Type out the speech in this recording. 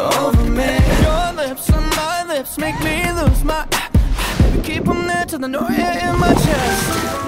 over me. Your lips on my lips make me lose my Baby, keep them there till the know you're in my chest.